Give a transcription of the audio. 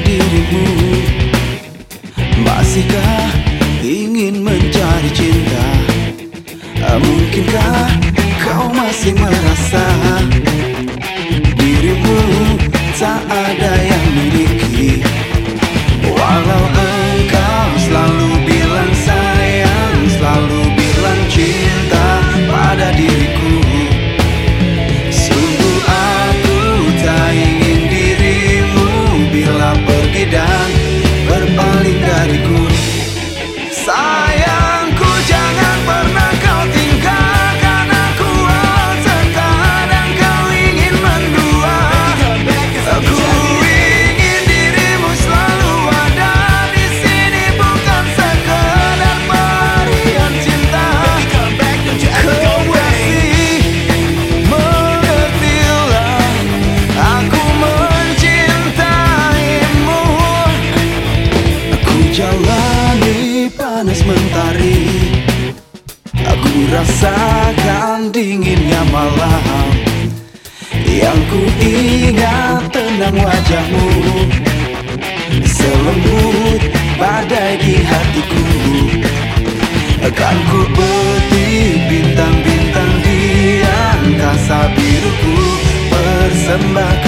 dirimu. Masihkah ingin mencari cinta? Mungkinkah kau masih merasa dirimu tak ada yang miliki? Walau engkau selalu bilang sayang, selalu bilang cinta pada diriku, sungguh aku tak ingin dirimu bila pergi dan berpaling dariku. Sayangku, jangan pernah kau tinggalkan aku. Terkadang kau ingin mendua. Aku ingin dirimu selalu ada di sini, bukan sekedar berian cinta. Kau masih mengertilah, aku mencintaimu. Aku jalani panas mentari, aku rasakan dinginnya malam. Yang ku ingat tenang wajahmu, selembut badai di hatiku. Akan ku petik bintang-bintang di angkasa biruku, persembahkan